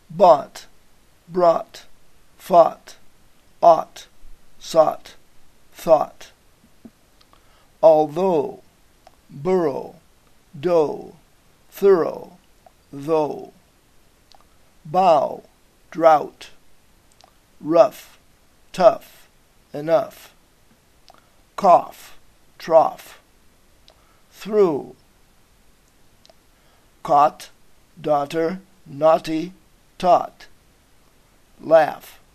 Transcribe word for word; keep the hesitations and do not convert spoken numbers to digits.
bought, brought, fought, ought, sought, thought. Although, burrow, dough, thorough, though. Bow, drought, rough, tough, enough. Cough, trough. Through. Caught, daughter, naughty, taught. Laugh,